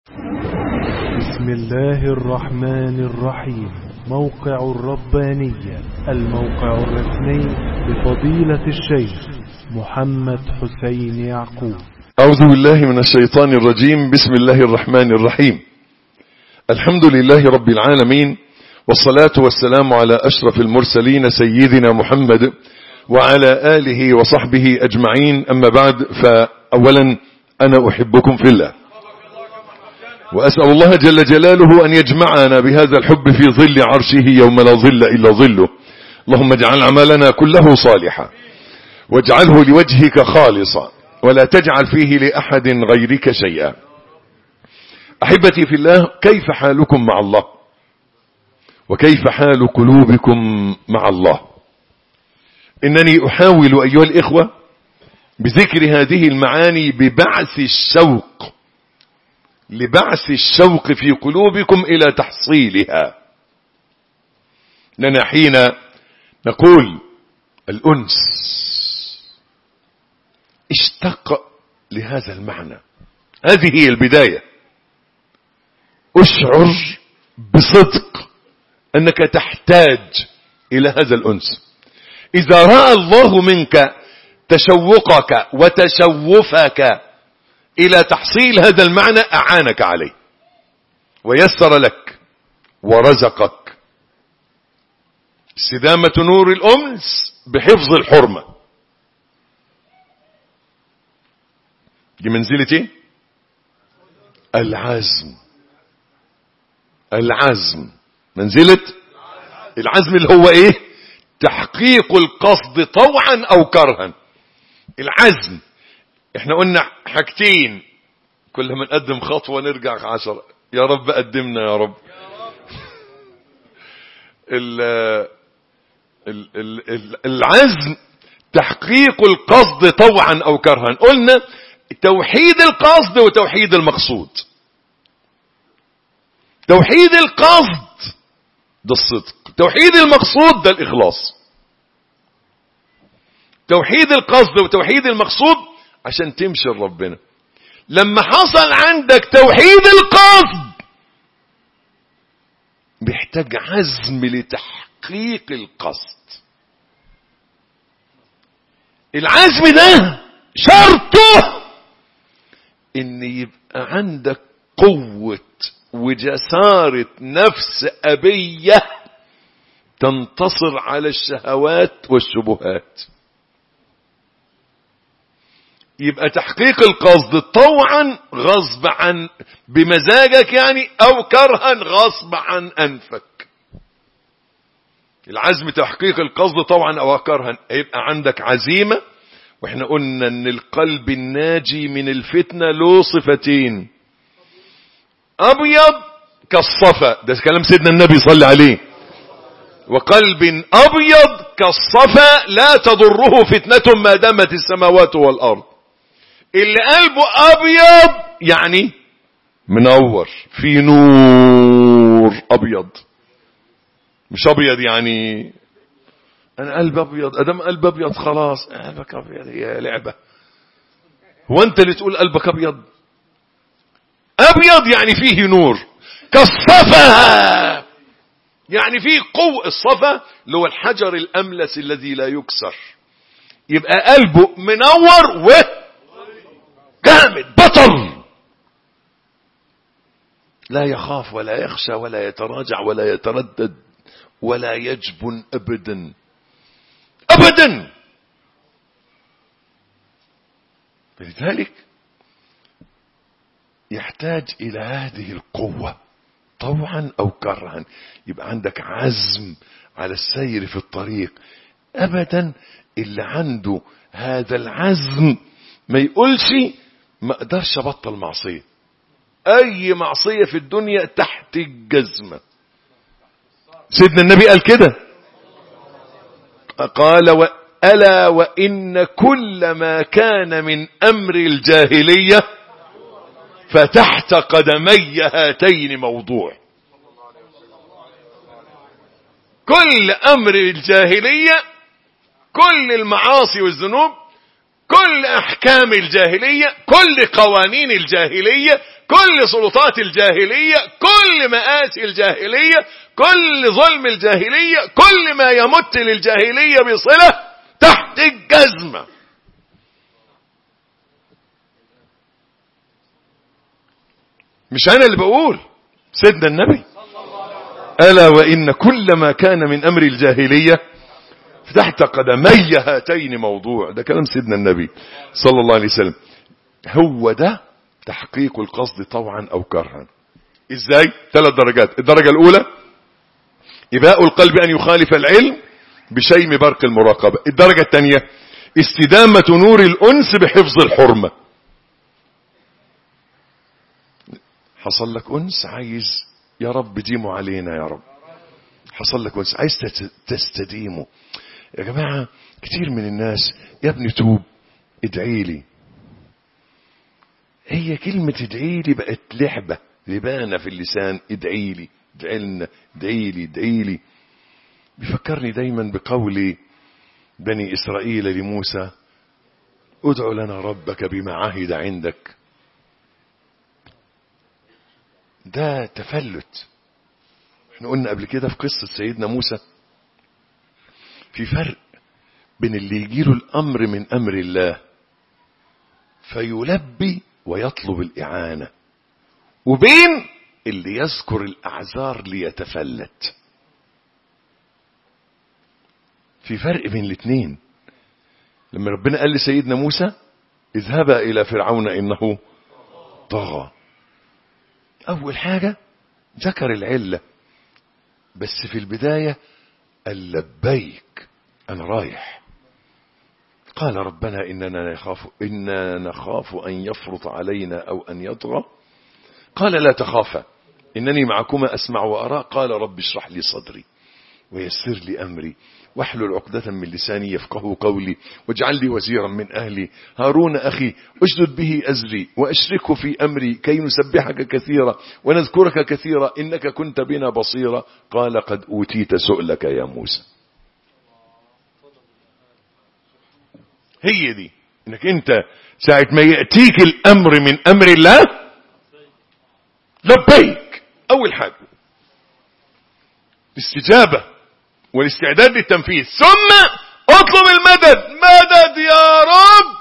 بسم الله الرحمن الرحيم. موقع الربانية، الموقع الرسمي لفضيلة الشيخ محمد حسين يعقوب. أعوذ بالله من الشيطان الرجيم. بسم الله الرحمن الرحيم. الحمد لله رب العالمين، والصلاة والسلام على أشرف المرسلين سيدنا محمد وعلى آله وصحبه أجمعين. أما بعد، فأولا أنا أحبكم في الله، وأسأل الله جل جلاله أن يجمعنا بهذا الحب في ظل عرشه يوم لا ظل إلا ظله. اللهم اجعل عملنا كله صالحا، واجعله لوجهك خالصا، ولا تجعل فيه لأحد غيرك شيئا. أحبتي في الله، كيف حالكم مع الله؟ وكيف حال قلوبكم مع الله؟ إنني أحاول أيها الإخوة بذكر هذه المعاني لبعث الشوق في قلوبكم إلى تحصيلها. لنا حين نقول الأنس اشتق لهذا المعنى. هذه هي البداية. أشعر بصدق أنك تحتاج إلى هذا الأنس. إذا رأى الله منك تشوقك وتشوفك إلى تحصيل هذا المعنى، أعانك عليه ويسر لك ورزقك. استدامة نور الأنس بحفظ الحرمة. دي منزلة ايه؟ العزم. منزلة العزم اللي هو ايه؟ تحقيق القصد طوعا او كرها. العزم احنا قلنا حاجتين، كل ما نقدم خطوة نرجع 10. يا رب قدمنا يا رب. العزم تحقيق القصد طوعا او كرها. قلنا توحيد القصد وتوحيد المقصود. توحيد القصد ده الصدق، توحيد المقصود ده الإخلاص. توحيد القصد وتوحيد المقصود عشان تمشي لربنا. لما حصل عندك توحيد القصد، بيحتاج عزم لتحقيق القصد. العزم ده شرطه ان يبقى عندك قوة وجسارة نفس أبية تنتصر على الشهوات والشبهات. يبقى تحقيق القصد طوعا غصب عن بمزاجك يعني، او كرها غصب عن انفك. العزم تحقيق القصد طوعا او كرها. يبقى عندك عزيمة. واحنا قلنا ان القلب الناجي من الفتنة له صفتين: ابيض كالصفا، ده كلام سيدنا النبي صلى عليه، وقلب ابيض كالصفا لا تضره فتنة ما دامت السماوات والارض. اللي قلبه ابيض يعني منور، في نور. ابيض مش ابيض يعني انا قلب ابيض، ادام قلب ابيض خلاص قلبك ابيض، هي لعبة. هو انت اللي تقول قلبك ابيض؟ ابيض يعني فيه نور. كالصفا يعني فيه قوة. الصفا اللي هو الحجر الاملس الذي لا يكسر. يبقى قلبه منور جامد، بطل، لا يخاف ولا يخشى ولا يتراجع ولا يتردد ولا يجبن ابدا ابدا. فلذلك يحتاج الى هذه القوة طوعا او كرها. يبقى عندك عزم على السير في الطريق. ابدا اللي عنده هذا العزم ما يقولش ما اقدرش ابطل معصية. اي معصية في الدنيا تحت الجزمة. سيدنا النبي قال كده، قال: ألا وإن كل ما كان من أمر الجاهلية فتحت قدمي هاتين موضوع. كل أمر الجاهلية، كل المعاصي والذنوب، كل أحكام الجاهلية، كل قوانين الجاهلية، كل سلطات الجاهلية، كل مآسي الجاهلية، كل ظلم الجاهلية، كل ما يمت للجاهلية بصلة تحت الجزمة. مش أنا اللي بقول، سيدنا النبي: ألا وإن كل ما كان من أمر الجاهلية تحت قدمي هاتين موضوع. ده كلام سيدنا النبي صلى الله عليه وسلم. هو ده تحقيق القصد طوعا أو كرها. إزاي؟ 3 درجات. الدرجة الأولى: إباء القلب أن يخالف العلم بشيم برق المراقبة. الدرجة الثانية: استدامة نور الأنس بحفظ الحرمة. حصل لك أنس، عايز يا رب ديمه علينا يا رب. حصل لك أنس، عايز تستديمه. يا جماعة كتير من الناس: يا ابني توب، ادعي لي. هي كلمة ادعي لي بقت لعبة لبانة في اللسان. ادعي لي، ادعي لنا، ادعي لي، ادعي لي. بيفكرني دايما بقول بني إسرائيل لموسى: ادع لنا ربك بما عهد عندك. ده تفلت. احنا قلنا قبل كده في قصة سيدنا موسى في فرق بين اللي يجيله الأمر من أمر الله فيلبي ويطلب الإعانة، وبين اللي يذكر الأعذار ليتفلت. في فرق بين الاثنين. لما ربنا قال لسيدنا موسى: اذهبا إلى فرعون إنه طغى، أول حاجة ذكر العلة، بس في البداية قال لبيك، أنا رايح. قال ربنا إننا نخاف أن يفرط علينا أو أن يطغى. قال لا تخافا إنني معكما أسمع وأرى. قال رب اشرح لي صدري ويسر لي أمري واحلل عقدة من لساني يفقه قولي واجعل لي وزيرا من أهلي هارون أخي أشدد به أزري وأشركه في أمري كي نسبحك كثيرا ونذكرك كثيرا إنك كنت بنا بصيرا. قال قد أوتيت سؤلك يا موسى. هي دي إنك أنت ساعة ما يأتيك الأمر من أمر الله لبيك. أول حاجة الاستجابة والاستعداد للتنفيذ، ثم اطلب المدد. مدد يا رب،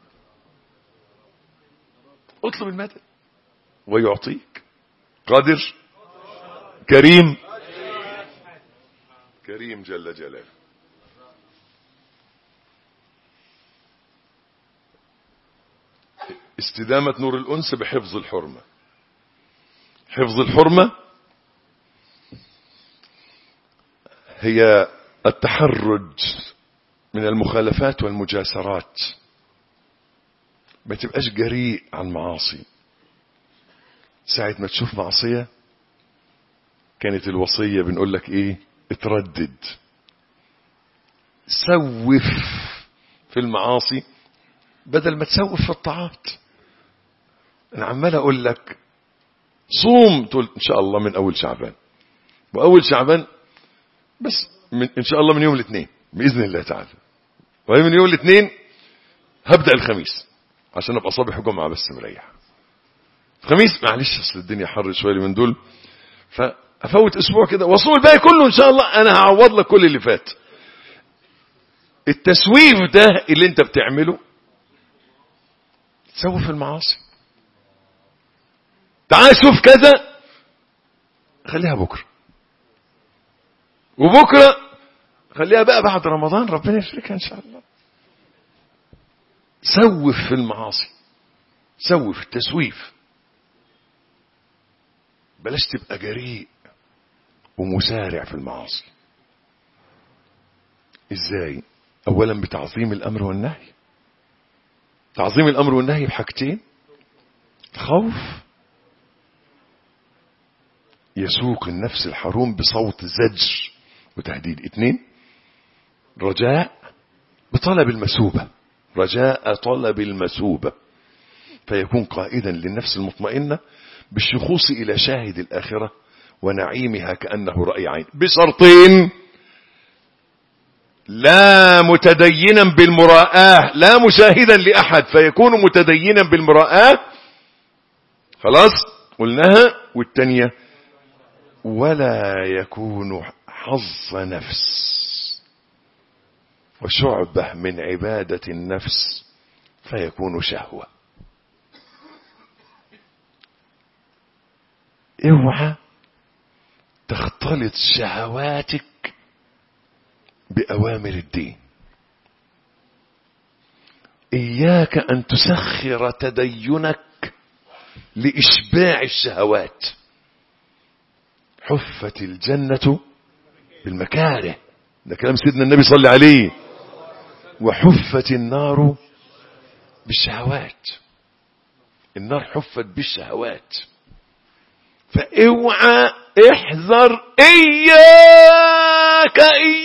اطلب المدد ويعطيك. قادر، كريم، كريم جل جلاله. استدامة نور الأنس بحفظ الحرمة. حفظ الحرمة هي التحرج من المخالفات والمجاسرات. ما تبقاش جريء عن معاصي. ساعة ما تشوف معصية كانت الوصية بنقول لك ايه؟ اتردد، سوف في المعاصي بدل ما تسوف في الطاعات. انا عمال اقول لك صوم، تقول ان شاء الله من اول شعبان، واول شعبان بس ان شاء الله من يوم الاثنين باذن الله تعالى، ومن يوم الاثنين هبدا الخميس عشان ابقى صباح جمعه بس مريح. الخميس معلش اصل الدنيا حر شويه من دول، فافوت اسبوع كده واصوم الباقي كله ان شاء الله. انا هعوض لك كل اللي فات. التسويف ده اللي انت بتعمله تسوف المعاصي. تعال شوف كذا، خليها بكره، وبكره خليها بقى بعد رمضان، ربنا يفرجها ان شاء الله. سوف في المعاصي، سوف التسويف. بلاش تبقى جريء ومسارع في المعاصي. ازاي؟ اولا بتعظيم الامر والنهي. تعظيم الامر والنهي بحاجتين: خوف يسوق النفس الحروم بصوت زجر وتهديد. 2 رجاء بطلب المثوبة، رجاء طلب المثوبة، فيكون قائدا للنفس المطمئنة بالشخوص إلى شاهد الآخرة ونعيمها كأنه رأي عين، بشرطين: لا متدينا بالمراءة، لا مشاهدا لأحد فيكون متدينا بالمراءة، خلاص قلناها. والتانية ولا يكون حظ نفس وشعبة من عبادة النفس فيكون شهوة. اوعى تختلط شهواتك بأوامر الدين. إياك أن تسخر تدينك لإشباع الشهوات. حفت الجنة بالمكاره، ده كلام سيدنا النبي صلى عليه. وحفت النار بالشهوات، النار حفت بالشهوات. فاوعى احذر، إياك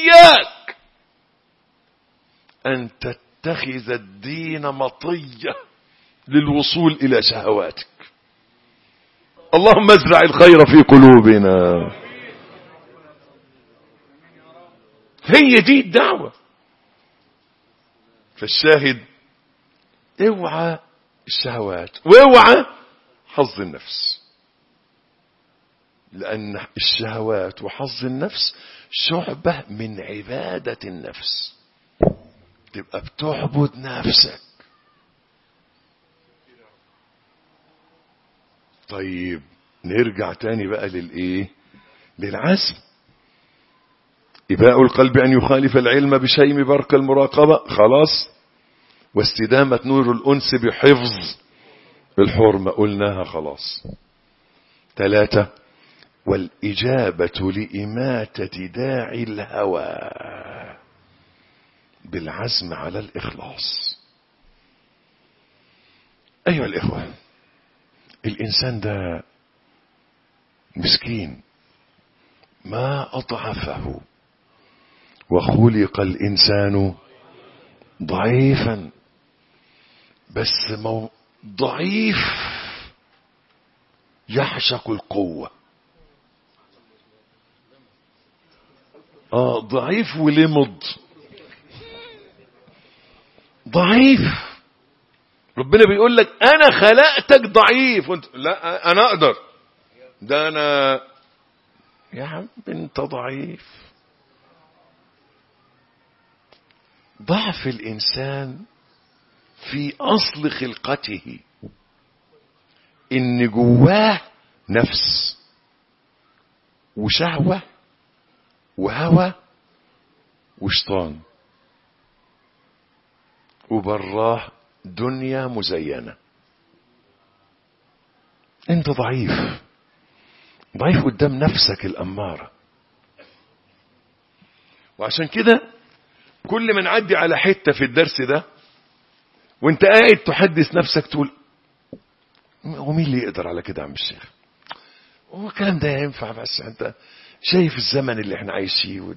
أن تتخذ الدين مطية للوصول إلى شهواتك. اللهم ازرع الخير في قلوبنا. هي دي الدعوة. فالشاهد اوعى الشهوات واوعى حظ النفس، لأن الشهوات وحظ النفس شعبة من عبادة النفس. تبقى بتعبد نفسك. طيب نرجع تاني بقى للعزم. إباء القلب أن يخالف العلم بشيم برق المراقبة، خلاص. واستدامة نور الأنس بحفظ الحرمة، قلناها خلاص. 3 والإجابة لإماتة داعي الهوى بالعزم على الإخلاص. أيها الإخوة، الإنسان ده مسكين، ما أضعفه، وخلق الإنسان ضعيفا، بس ضعيف يعشق القوة. ضعيف ولمض، ضعيف. ربنا بيقول لك انا خلقتك ضعيف، وانت لا انا اقدر، ده انا يا عم انت ضعيف. ضعف الانسان في اصل خلقته، ان جواه نفس وشهوة وهوى وشيطان، وبراه دنيا مزينة. انت ضعيف، ضعيف قدام نفسك الأمارة. وعشان كده كل ما نعدي على حتة في الدرس ده وانت قاعد تحدث نفسك تقول ومين اللي يقدر على كده يا عم الشيخ؟ هو الكلام ده ينفع؟ بس انت شايف الزمن اللي احنا عايشين،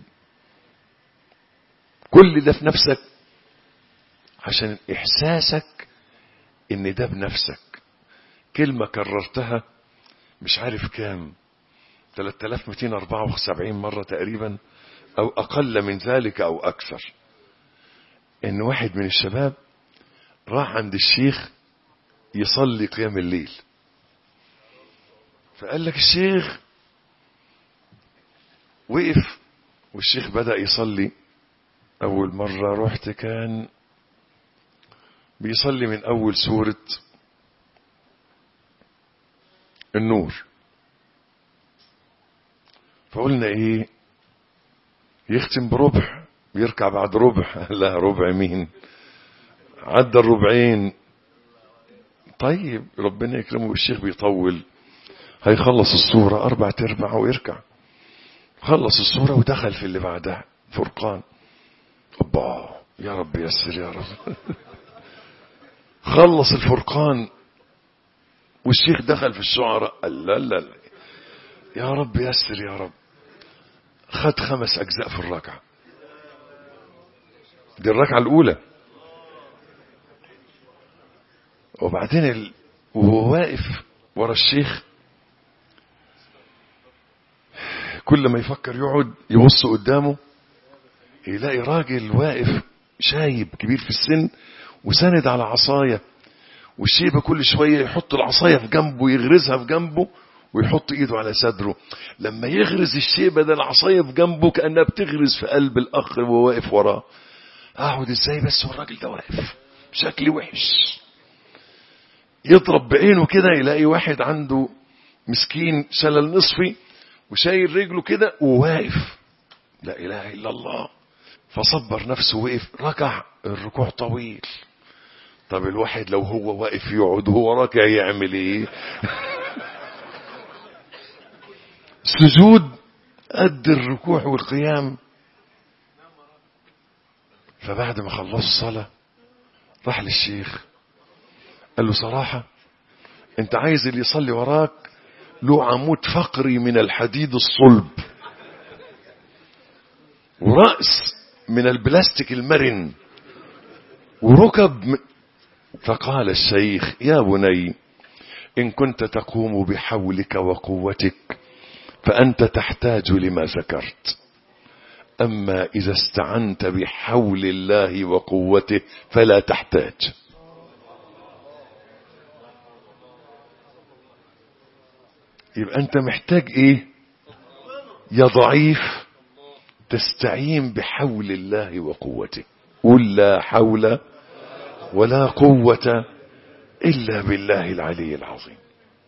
كل ده في نفسك عشان احساسك ان ده بنفسك. كلمة كررتها مش عارف كام، 3274 مرة تقريبا، او اقل من ذلك او اكثر. ان واحد من الشباب راح عند الشيخ يصلي قيام الليل، فقال لك الشيخ وقف والشيخ بدأ يصلي. اول مرة رحت كان بيصلي من اول سورة النور، فقلنا ايه يختم بربع ويركع بعد ربع. لا ربع مين، عدى الربعين. طيب ربنا يكرمه، الشيخ بيطول، هيخلص السورة 4/4 ويركع. خلص السورة ودخل في اللي بعدها فرقان. الله يا رب يسر يا رب. خلص الفرقان والشيخ دخل في الشعراء. لا يا رب يسر يا رب. خد 5 أجزاء في الركعة دي، الركعة الأولى. وبعدين وهو واقف ورا الشيخ كل ما يفكر يقعد يبص قدامه يلاقي راجل واقف شايب كبير في السن وساند على عصاية والشيبة كل شوية يحط العصاية في جنبه يغرزها في جنبه ويحط ايده على صدره. لما يغرز الشيبة ده العصاية في جنبه كأنها بتغرز في قلب الأخ وهو واقف وراه. اقعد ازاي بس والراجل ده واقف شكلي وحش. يضرب بعينه كده يلاقي واحد عنده مسكين شلل نصفي وشايل رجله كده وواقف، لا اله الا الله. فصبر نفسه وقف، ركع، الركوع طويل. طب الواحد لو هو واقف يقعد وهو راكع يعمل ايه؟ سجود قد الركوع والقيام. فبعد ما خلص الصلاة راح للشيخ قال له صراحة انت عايز اللي يصلي وراك له عمود فقري من الحديد الصلب ورأس من البلاستيك المرن وركب فقال الشيخ يا بني إن كنت تقوم بحولك وقوتك فأنت تحتاج لما ذكرت، أما إذا استعنت بحول الله وقوته فلا تحتاج. يبقى أنت محتاج إيه يا ضعيف؟ تستعين بحول الله وقوته. قل لا حول ولا قوة إلا بالله العلي العظيم.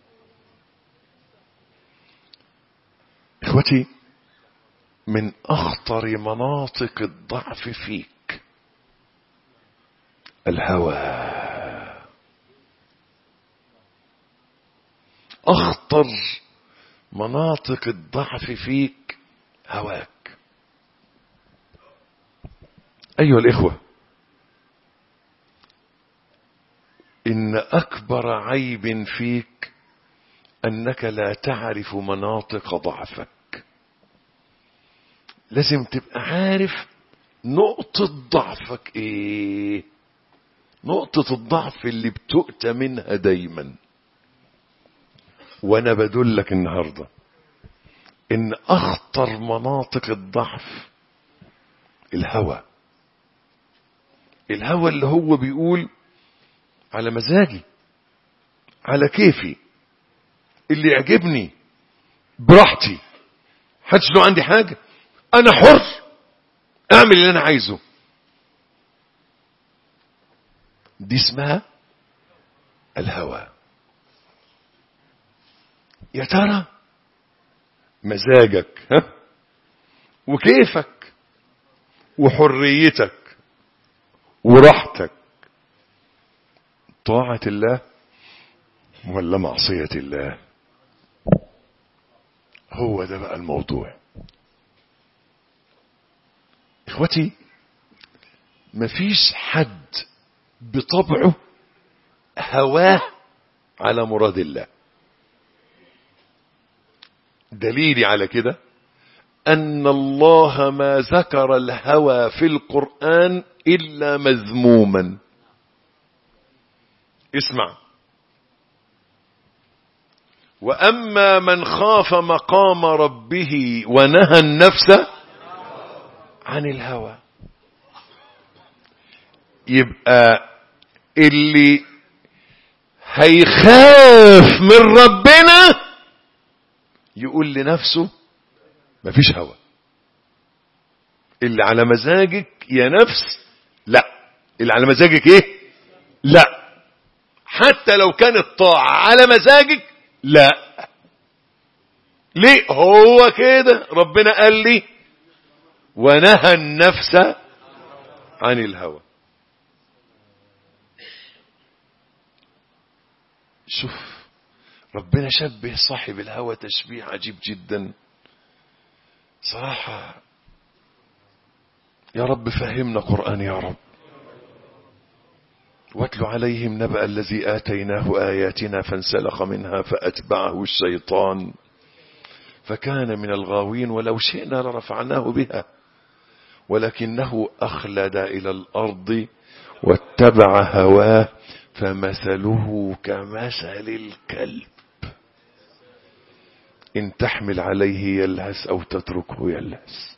إخوتي، من أخطر مناطق الضعف فيك الهوى. أخطر مناطق الضعف فيك هواك. أيها الإخوة، إن أكبر عيب فيك أنك لا تعرف مناطق ضعفك. لازم تبقى عارف نقطة ضعفك إيه، نقطة الضعف اللي بتؤتى منها دايما. وأنا بدلك النهاردة إن أخطر مناطق الضعف الهوى. الهوى اللي هو بيقول على مزاجي، على كيفي، اللي يعجبني براحتي، محدش له عندي حاجة، أنا حر أعمل اللي أنا عايزه. دي اسمها الهوى. يا ترى مزاجك وكيفك وحريتك وراحتك طاعة الله ولا معصية الله؟ هو ده بقى الموضوع. اخوتي، مفيش حد بطبعه هواه على مراد الله. دليلي على كده أن الله ما ذكر الهوى في القرآن إلا مذموما. اسمع: وأما من خاف مقام ربه ونهى النفس عن الهوى. يبقى اللي هيخاف من ربنا يقول لنفسه مفيش هوى. اللي على مزاجك يا نفس لا، اللي على مزاجك ايه لا، حتى لو كانت طاعة على مزاجك لا. ليه؟ هو كده ربنا قال لي ونهى النفس عن الهوى. شوف ربنا شبه صاحب الهوى تشبيه عجيب جدا صراحة. يا رب فهمنا قرآن يا رب. واتل عليهم نبأ الذي آتيناه آياتنا فانسلخ منها فأتبعه الشيطان فكان من الغاوين ولو شئنا لرفعناه بها ولكنه أخلد إلى الأرض واتبع هواه فمثله كمثل الكلب إن تحمل عليه يلهث أو تتركه يلهث.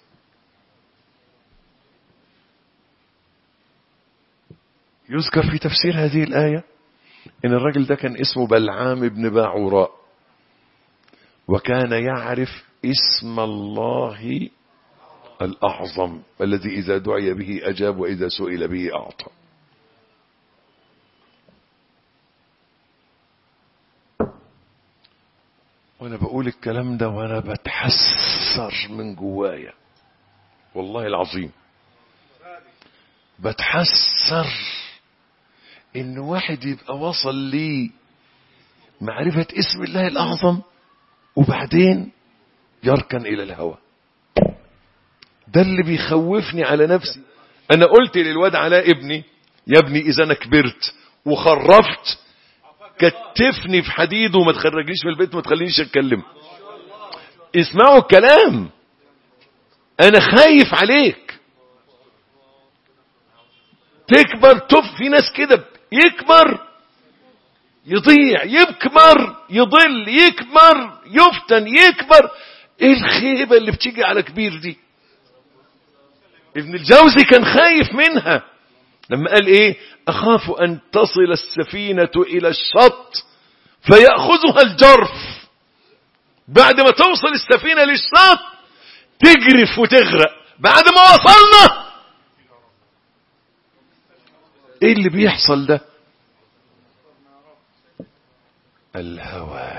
يذكر في تفسير هذه الآية إن الرجل ده كان اسمه بلعام بن باعوراء، وكان يعرف اسم الله الأعظم الذي إذا دعي به أجاب وإذا سئل به أعطى. وأنا بقول الكلام ده وأنا بتحسر من جوايا، والله العظيم بتحسر إن واحد يبقى وصل لي معرفة اسم الله الأعظم وبعدين يركن إلى الهوى. ده اللي بيخوفني على نفسي. أنا قلت للواد علاء ابني: يا ابني إذا أنا كبرت وخرفت كتفني في حديد وما تخرجنيش من البيت وما تخلينيش أتكلم. اسمعوا الكلام، أنا خايف عليك تكبر في ناس كده يكبر يضيع، يكبر يضل، يكبر يفتن، يكبر. ايه الخيبة اللي بتيجي على كبير دي؟ ابن الجوزي كان خايف منها لما قال ايه: اخاف ان تصل السفينة الى الشط فيأخذها الجرف. بعد ما توصل السفينة للشط تجرف وتغرق. بعد ما وصلنا ايه اللي بيحصل ده؟ الهوى.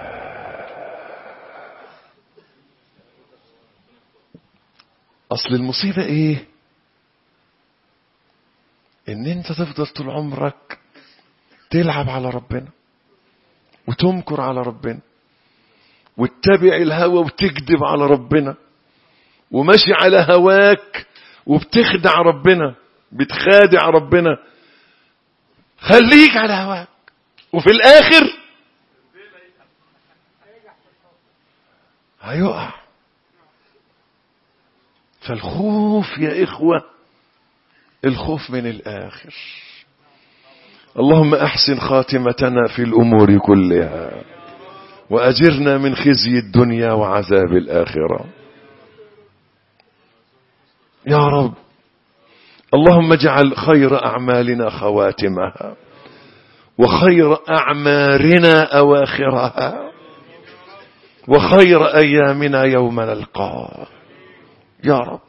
اصل المصيبة ايه؟ ان انت تفضل طول عمرك تلعب على ربنا وتمكر على ربنا وتتبع الهوى وتكذب على ربنا وماشي على هواك وبتخدع ربنا، بتخادع ربنا. خليك على هواك وفي الاخر هيقع. فالخوف يا إخوة، الخوف من الآخر. اللهم أحسن خاتمتنا في الأمور كلها وأجرنا من خزي الدنيا وعذاب الآخرة يا رب. اللهم اجعل خير أعمالنا خواتمها وخير أعمارنا أواخرها وخير أيامنا يوم نلقاه يا رب.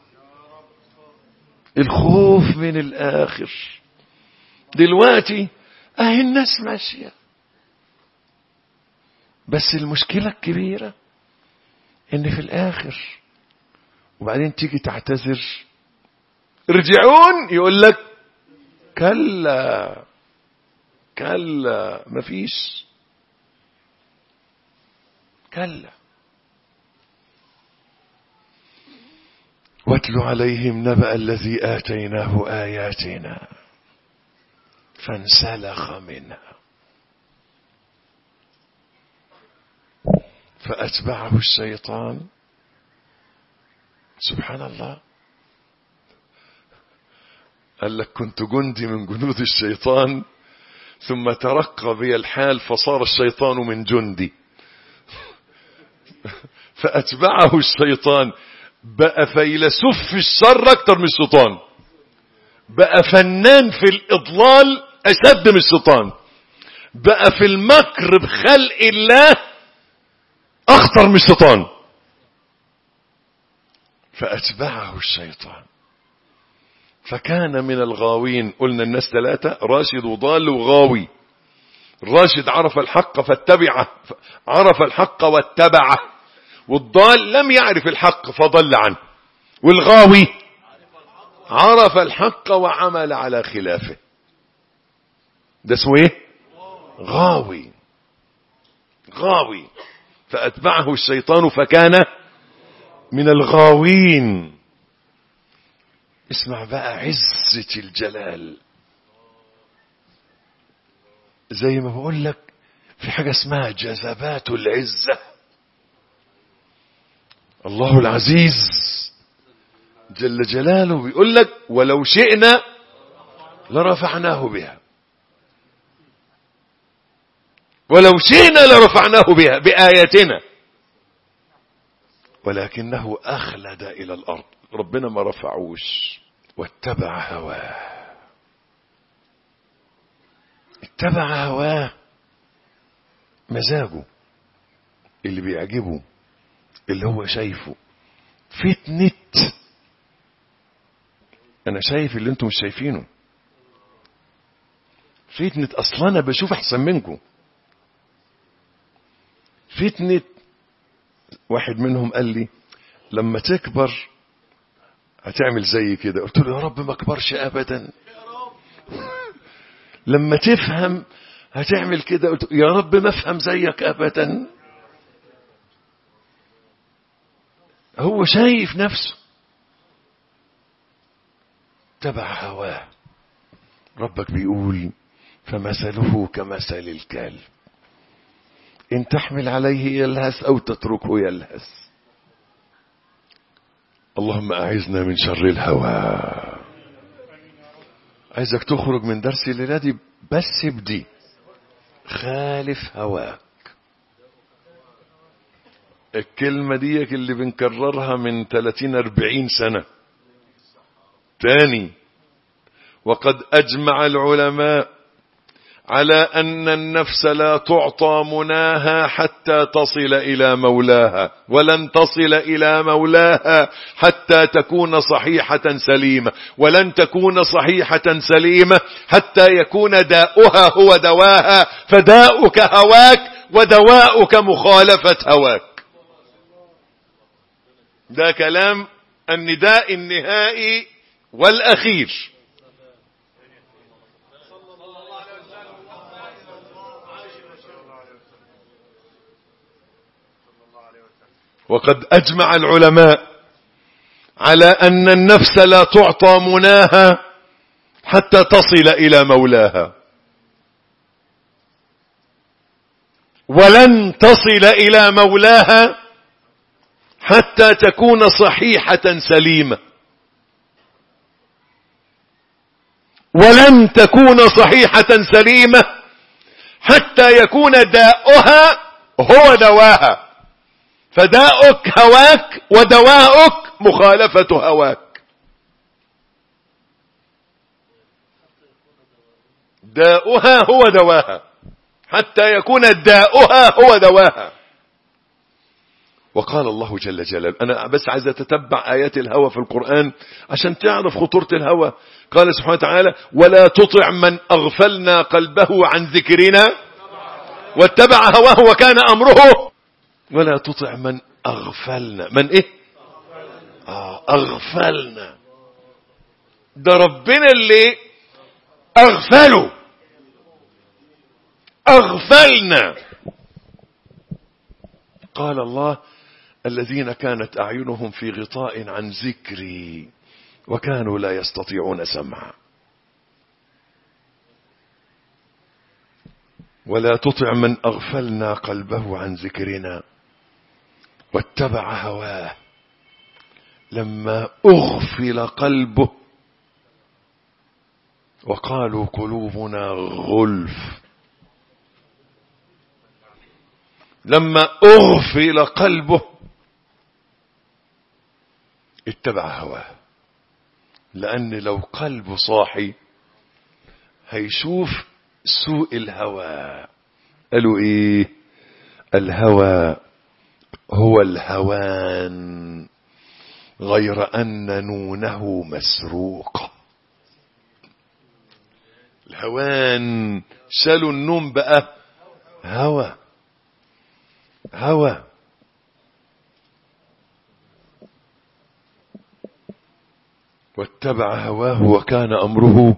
الخوف من الآخر. دلوقتي اهي الناس ماشية، بس المشكلة الكبيرة ان في الآخر وبعدين تيجي تعتذر ارجعون، يقول لك كلا كلا مفيش كلا. واتل عليهم نبأ الذي آتيناه آياتنا فانسلخ منها فأتبعه الشيطان. سبحان الله. قال لك: كنت جندي من جنود الشيطان ثم ترقى بي الحال فصار الشيطان من جندي. فأتبعه الشيطان. بقى فيلسوف في الشر أكتر من الشيطان، بقى فنان في الإضلال أشد من الشيطان، بقى في المكر بخلق الله أخطر من الشيطان. فأتبعه الشيطان فكان من الغاوين. قلنا الناس ثلاثة: راشد وضال وغاوي. الراشد عرف الحق فاتبعه، عرف الحق واتبعه، والضال لم يعرف الحق فضل عنه، والغاوي عرف الحق وعمل على خلافه. ده اسمه ايه؟ غاوي. غاوي. فأتبعه الشيطان فكان من الغاوين. اسمع بقى عزة الجلال. زي ما بقول لك في حاجة اسمها جذبات العزة. الله العزيز جل جلاله بيقول لك: ولو شئنا لرفعناه بها، ولو شئنا لرفعناه بها بآياتنا ولكنه أخلد إلى الأرض. ربنا ما رفعوش، واتبع هواه. واتبع هواه، مزاجه اللي بيعجبه، اللي هو شايفه. فتنة انا شايف اللي انتم مش شايفينه. فتنة اصلا انا بشوف احسن منكم. فتنة واحد منهم قال لي لما تكبر هتعمل زي كده. قلت له يا رب ما اكبرش ابدا. لما تفهم هتعمل كده. قلت يا رب ما افهم زيك ابدا. هو شايف نفسه، تبع هواه. ربك بيقول فمثله كمثل الكلب إن تحمل عليه يلهث أو تتركه يلهث. اللهم أعذنا من شر الهوى. عايزك تخرج من درس الليلة دي بس بدي خالف هواك. الكلمة دي اللي بنكررها من 30-40 سنة. تاني، وقد أجمع العلماء على أن النفس لا تعطى مناها حتى تصل إلى مولاها، ولن تصل إلى مولاها حتى تكون صحيحة سليمة، ولن تكون صحيحة سليمة حتى يكون داؤها هو دواها، فداؤك هواك ودواؤك مخالفة هواك. ده كلام النداء النهائي والأخير. وقد أجمع العلماء على أن النفس لا تعطى مناها حتى تصل إلى مولاها، ولن تصل إلى مولاها حتى تكون صحيحة سليمة، ولن تكون صحيحة سليمة حتى يكون داؤها هو دواها، فداؤك هواك ودواؤك مخالفة هواك. داؤها هو دواها حتى يكون داؤها هو دواها. وقال الله جل جلاله، أنا بس عايز أتتبع آيات الهوى في القرآن عشان تعرف خطورة الهوى. قال سبحانه وتعالى ولا تطع من أغفلنا قلبه عن ذكرنا واتبع هواه وكان أمره. ولا تطع من أغفلنا. من إيه؟ أغفلنا. ده ربنا اللي أغفله. أغفلنا. قال الله الذين كانت أعينهم في غطاء عن ذكري وكانوا لا يستطيعون سمعا. ولا تطع من أغفلنا قلبه عن ذكرنا واتبع هواه. لما أغفل قلبه وقالوا قلوبنا غلف. لما أغفل قلبه اتبع هواه. لأن لو قلبه صاحي هيشوف سوء الهوى. قالوا ايه؟ الهوى هو الهوان غير أن نونه مسروقة. الهوان شالوا النوم بقى هوى. هوى. واتبع هواه وكان أمره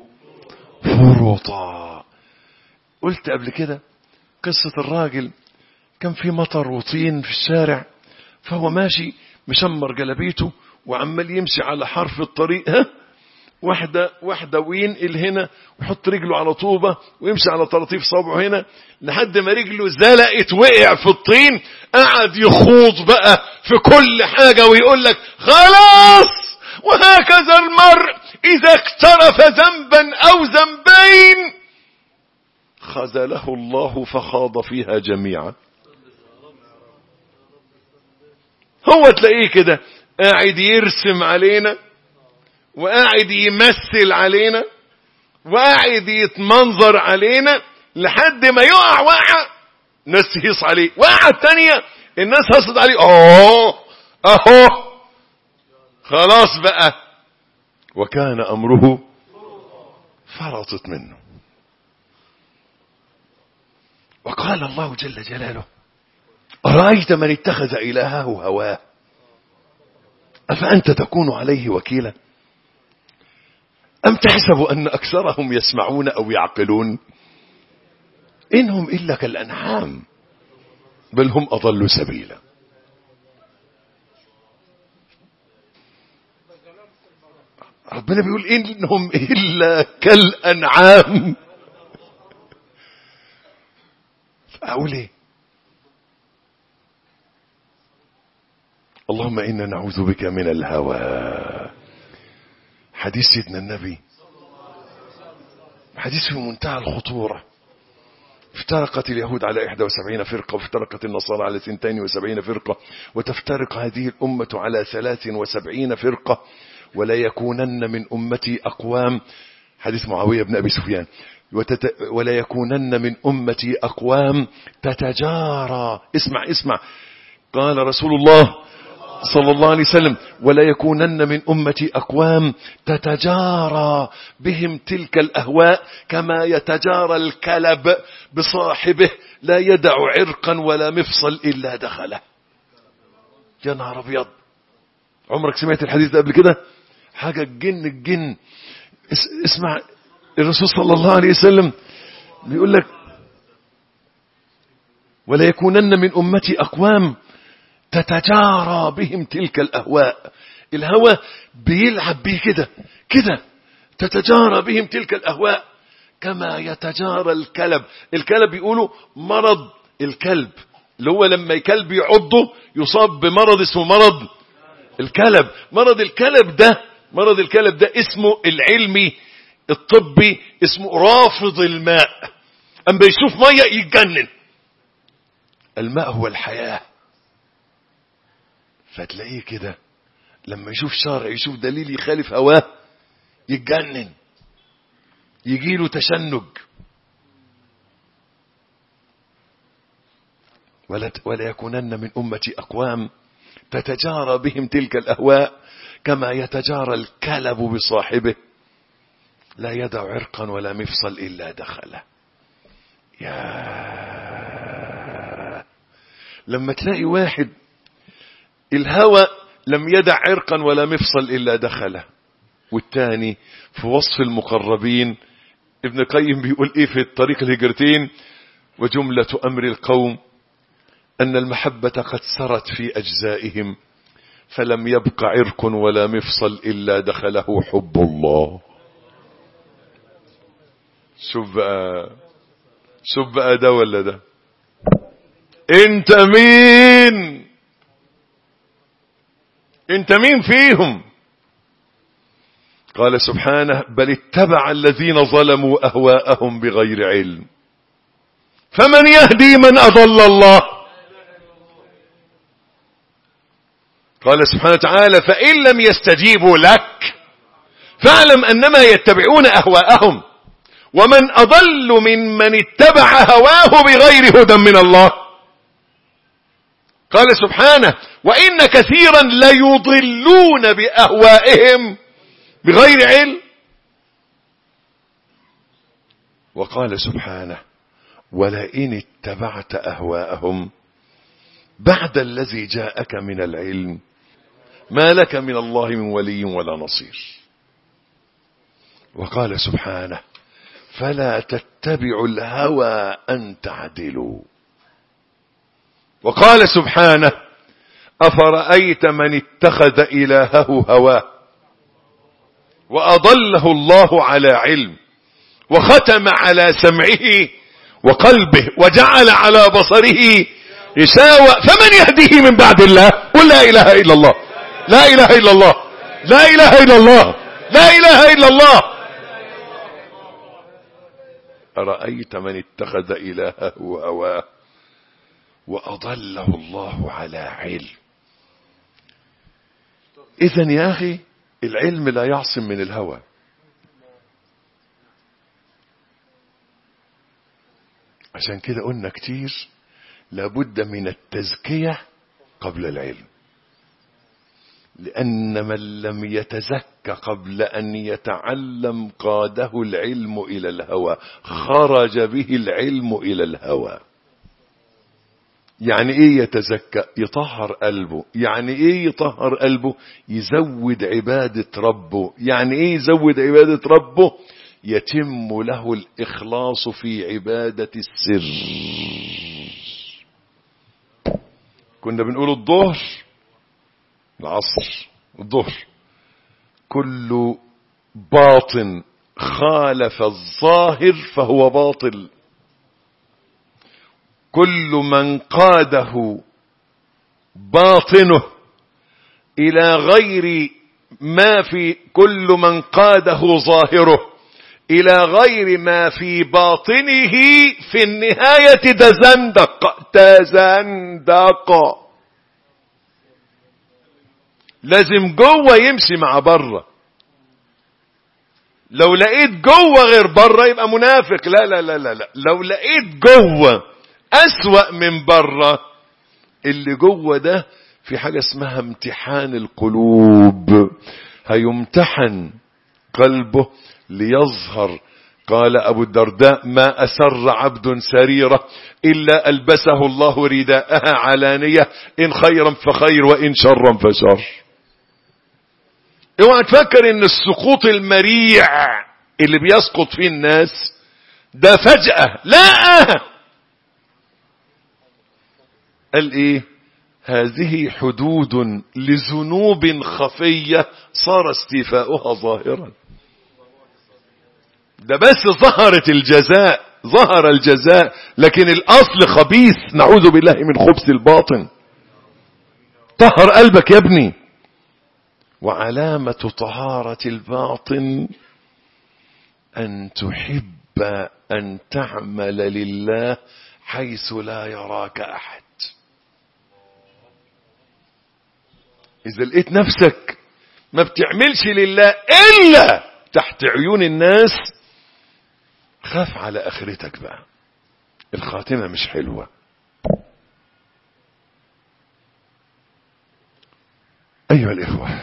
فرطا. قلت قبل كده قصة الراجل كان في مطر وطين في الشارع، فهو ماشي مشمر جلبيته وعمال يمشي على حرف الطريق. واحدة وينقل هنا ويحط رجله على طوبة ويمشي على طراطيف صابعه هنا لحد ما رجله زلقت وقع في الطين. قعد يخوض بقى في كل حاجة ويقول لك خلاص. وهكذا المرء إذا اقترف ذنبا أو ذنبين خذله الله فخاض فيها جميعا. هو تلاقيه كده قاعد يرسم علينا وقاعد يمثل علينا وقاعد يتمنظر علينا لحد ما يقع وقعة الناس تهيص عليه، وقعة التانية الناس هصت عليه، اهو خلاص بقى، وكان امره فرطت منه. وقال الله جل جلاله: أرأيت من اتخذ إلهه هواه أفأنت تكون عليه وكيلا أم تحسب أن أكثرهم يسمعون أو يعقلون إنهم إلا كالأنعام بل هم أضلوا سبيلا. ربنا بيقول إنهم إلا كالأنعام. أقول إيه؟ اللهم إنا نعوذ بك من الهوى. حديث سيدنا النبي حديث في منتهى الخطورة. افترقت اليهود على 71 فرقة، وافترقت النصارى على 72 فرقة، وتفترق هذه الأمة على 73 فرقة، ولا يكونن من أمتي أقوام، حديث معاوية بن أبي سفيان، ولا يكونن من أمتي أقوام تتجارى، اسمع قال رسول الله صلى الله عليه وسلم: ولا يكونن من أمتي أقوام تتجارى بهم تلك الأهواء كما يتجارى الكلب بصاحبه لا يدع عرقا ولا مفصل إلا دخله. يا نهار أبيض، عمرك سمعت الحديث ده قبل كده؟ حاجة الجن. اسمع الرسول صلى الله عليه وسلم بيقول لك: ولا يكونن من أمتي أقوام تتجارى بهم تلك الأهواء. الهوى بيلعب بيه كده تتجارى بهم تلك الأهواء كما يتجارى الكلب. الكلب بيقولوا مرض الكلب، اللي هو لما الكلب يعضه يصاب بمرض اسمه مرض الكلب. مرض الكلب ده اسمه العلمي الطبي اسمه رافض الماء. أما يشوف مية يتجنن. الماء هو الحياة، فتلاقيه كده لما يشوف شرع، يشوف دليل يخالف هواه يتجنن، يجيله تشنج. ولا يكونن من أمتي أقوام تتجارى بهم تلك الأهواء كما يتجارى الكلب بصاحبه لا يدع عرقا ولا مفصل إلا دخله. لما تلاقي واحد الهوى لم يدع عرقا ولا مفصل إلا دخله. والتاني في وصف المقربين ابن القيم بيقول إيه في الطريق الهجرتين: وجملة أمر القوم أن المحبة قد سرت في أجزائهم فلم يبق عرق ولا مفصل إلا دخله حب الله. شوف بقى ده ولا ده؟ انت مين فيهم؟ قال سبحانه: بل اتبع الذين ظلموا أهواءهم بغير علم فمن يهدي من أضل الله. قال سبحانه وتعالى: فإن لم يستجيبوا لك فاعلم أنما يتبعون أهواءهم ومن أضل ممن اتبع هواه بغير هدى من الله. قال سبحانه: وإن كثيرا ليضلون بأهوائهم بغير علم. وقال سبحانه: ولئن اتبعت أهواءهم بعد الذي جاءك من العلم ما لك من الله من ولي ولا نصير. وقال سبحانه: فلا تتبعوا الهوى أن تعدلوا. وقال سبحانه: أفرأيت من اتخذ إلهه هواه وأضله الله على علم وختم على سمعه وقلبه وجعل على بصره غشاوة فمن يهديه من بعد الله؟ قل لا إله إلا الله، لا إله إلا الله، لا إله إلا الله، لا إله إلا الله. أرأيت من اتخذ إلهه هواه وأضله الله على علم. إذن يا أخي العلم لا يعصم من الهوى. عشان كده قلنا كتير لابد من التزكية قبل العلم، لأن من لم يتزكى قبل أن يتعلم قاده العلم إلى الهوى، خرج به العلم إلى الهوى. يعني ايه يتزكى؟ يطهر قلبه. يعني ايه يطهر قلبه؟ يزود عبادة ربه. يعني ايه يزود عبادة ربه؟ يتم له الإخلاص في عبادة السر. كنا بنقول الظهر، العصر، الظهر، كل باطن خالف الظاهر فهو باطل. كل من قاده باطنه إلى غير ما في، كل من قاده ظاهره إلى غير ما في باطنه في النهاية تزندق. لازم جوه يمشي مع بره. لو لقيت جوه غير بره يبقى منافق. لا لا لا لا لا، لو لقيت جوه أسوأ من بره، اللي جوه ده في حاجة اسمها امتحان القلوب، هيمتحن قلبه ليظهر. قال أبو الدرداء: ما أسر عبد سريرة إلا ألبسه الله رداءها علانية، إن خيرا فخير وإن شرا فشر. اوعى تفكر ان السقوط المريع اللي بيسقط فيه الناس ده فجأة، لا. قال ايه؟ هذه حدود لذنوب خفية صار استيفاؤها ظاهرا. ده بس ظهرت الجزاء، ظهر الجزاء، لكن الاصل خبيث. نعوذ بالله من خبث الباطن. طهر قلبك يا ابني. وعلامة طهارة الباطن أن تحب أن تعمل لله حيث لا يراك أحد. إذا لقيت نفسك ما بتعملش لله إلا تحت عيون الناس، خاف على آخرتك بقى، الخاتمة مش حلوة. أيها الإخوة،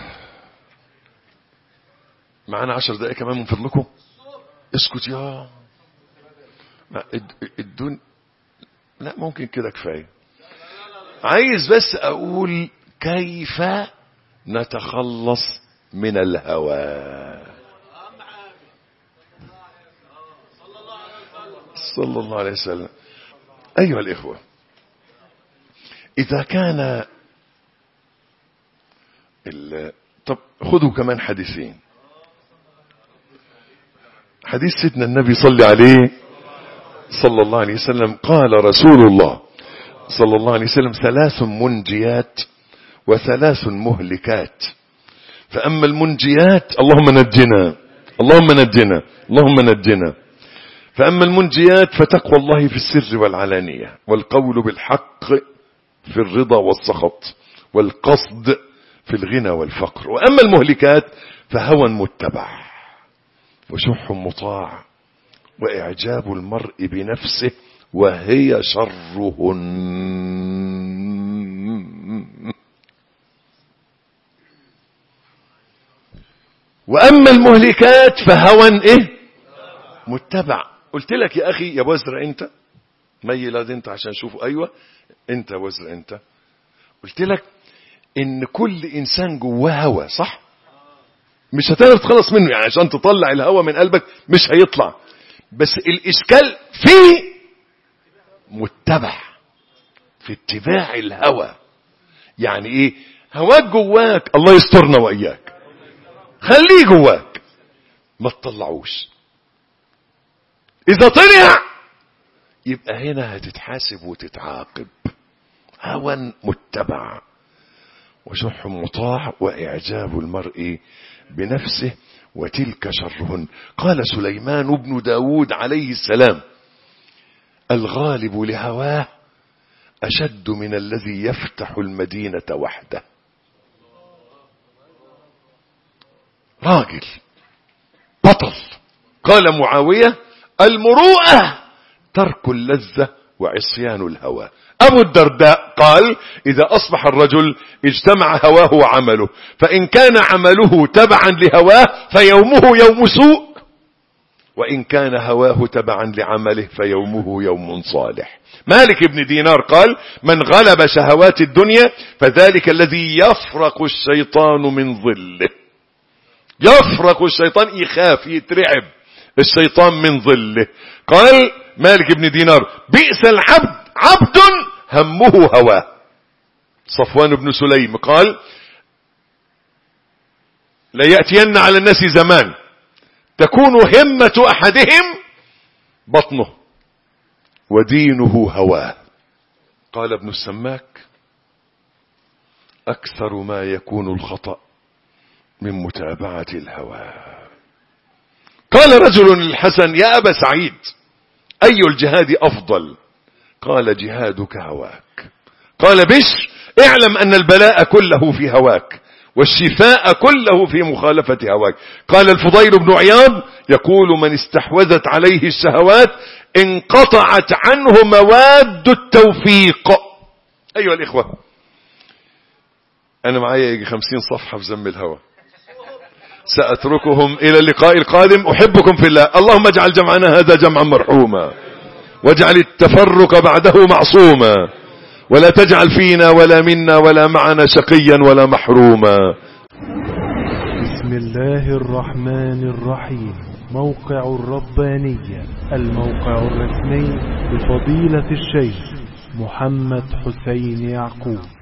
معنا 10 دقائق كمان من فضلكم. اسكت يا الدون. لا ممكن كده كفاية. عايز بس أقول كيف نتخلص من الهوى. صلى الله عليه وسلم. أيها الإخوة، إذا كان طب خذوا كمان حديثين. حديث سيدنا النبي صلى عليه صلى الله عليه وسلم، قال رسول الله صلى الله عليه وسلم: 3 منجيات و3 مهلكات. فأما المنجيات، اللهم نجنا، اللهم نجنا، اللهم نجنا. فأما المنجيات فتقوى الله في السر والعلانية، والقول بالحق في الرضا والسخط، والقصد في الغنى والفقر. وأما المهلكات فهوى متبع، وشح مطاع، وإعجاب المرء بنفسه، وهي شرهن. وأما المهلكات فهوى متبع. قلت لك يا أخي يا وزر أنت ميل انت عشان شوفوا. أيوة أنت وزر أنت. قلت لك إن كل إنسان جواه هوى، صح؟ مش هتقدر تخلص منه. يعني عشان تطلع الهوى من قلبك مش هيطلع، بس الإشكال في متبع، في اتباع الهوى. يعني ايه؟ هواك جواك، الله يسترنا وإياك، خليه جواك ما تطلعوش. إذا طلع يبقى هنا هتتحاسب وتتعاقب. هوى متبع، وشح مطاع، وإعجاب المرء بنفسه، وتلك شرهن. قال سليمان بن داود عليه السلام: الغالب لهواه أشد من الذي يفتح المدينة وحده. راجل بطل. قال معاوية: المروءة ترك اللذة وعصيان الهوى. أبو الدرداء قال إذا أصبح الرجل اجتمع هواه وعمله، فإن كان عمله تبعا لهواه فيومه يوم سوء، وإن كان هواه تبعا لعمله فيومه يوم صالح. مالك بن دينار قال من غلب شهوات الدنيا فذلك الذي يفرق الشيطان من ظله. يفرق الشيطان، يخاف يترعب الشيطان من ظله. قال مالك بن دينار بئس العبد عبد همه هواه. صفوان بن سليم قال لا يأتين على الناس زمان تكون همة أحدهم بطنه ودينه هواه. قال ابن السماك أكثر ما يكون الخطأ من متابعة الهوى. قال رجل للحسن يا أبا سعيد أي الجهاد أفضل؟ قال جهادك هواك. قال بشر اعلم أن البلاء كله في هواك والشفاء كله في مخالفة هواك. قال الفضيل بن عياض يقول من استحوذت عليه الشهوات انقطعت عنه مواد التوفيق. أيها الإخوة أنا معايا يجي 50 صفحة في ذم الهوى، سأتركهم إلى اللقاء القادم. أحبكم في الله. اللهم اجعل جمعنا هذا جمعا مرحوما واجعل التفرق بعده معصوما، ولا تجعل فينا ولا منا ولا معنا شقيا ولا محروما. بسم الله الرحمن الرحيم. موقع الربانية، الموقع الرسمي لفضيلة الشيخ محمد حسين يعقوب.